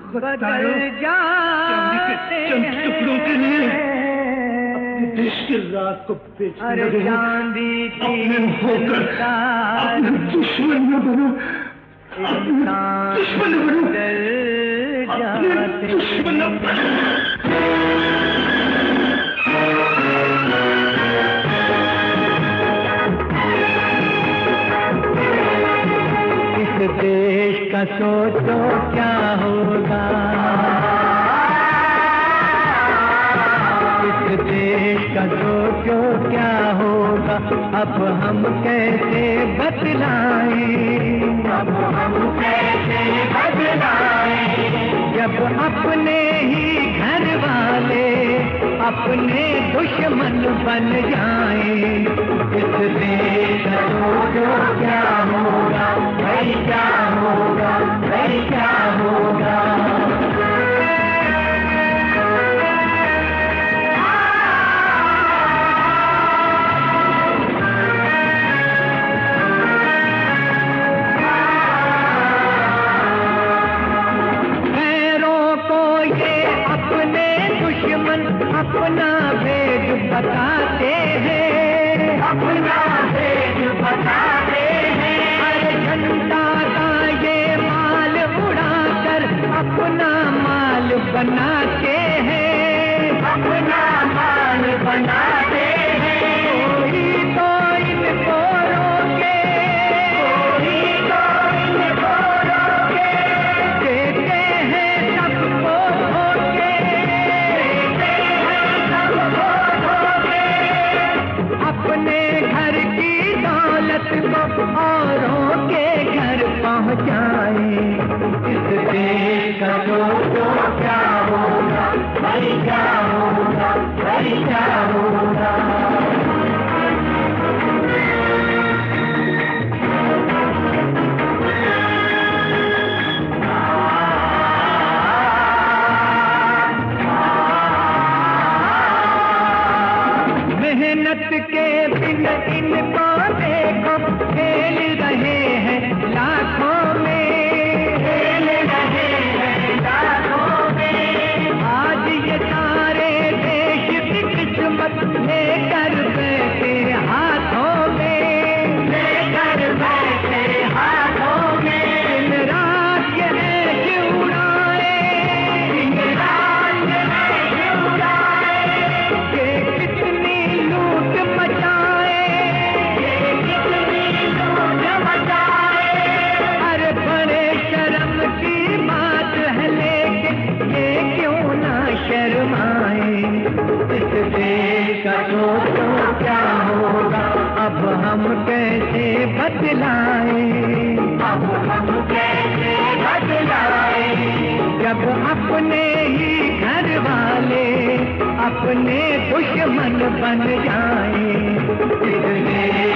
बदल जाते चंद टुकड़ों के लिए अपने देश की रात को बेचने लगे हो। अपने होकर अपने दुश्मन न बनो, अपने दुश्मन न बनो, अपने दुश्मन न बनो। इस देश का सोचो क्या होगा, इस देश का सोचो क्या होगा, अब हम कैसे बदलाएं, अब हम कैसे बदलाएं, जब अपने ही घर वाले अपने दुश्मन बन जाएं। इस देश का सोचो क्या होगा, भाई क्या होगा, भाई क्या होगा। अपना भेद बताते हैं, अपना भेद बताते हैं, हर जनता का ये माल उड़ाकर अपना माल बनाते हैं, अपना माल बनाते हैं। कोई तो इनको रोके, कोई तो इनको रोके, देते हैं सबको धोखे, अपने घर की दौलत को औरों के घर पहुंचाए। इस देश का सोचो क्या होगा, भाई क्या होगा, भाई क्या होगा। मेहनत के बिन इनको देखो, खेल रहे हैं लाखों में, खेल रहे हैं लाखों में। आज ये सारे देश की किस्मत लेकर बैठे हाथों में, लेकर बैठे हाथों में। दिन रात ये ऐश उड़ाए, दिन रात ये ऐश उड़ाए, ये कितनी लूट मचाए, ये कितनी लूट मचाए। अरे बड़े शर्म की बात है लेकिन ये क्यों ना शर्माए। इस देश का सोचो क्या होगा, अब हम कैसे बदलाए, अब हम कैसे बदलाए, जब अपने ही घर वाले अपने दुश्मन बन जाएं।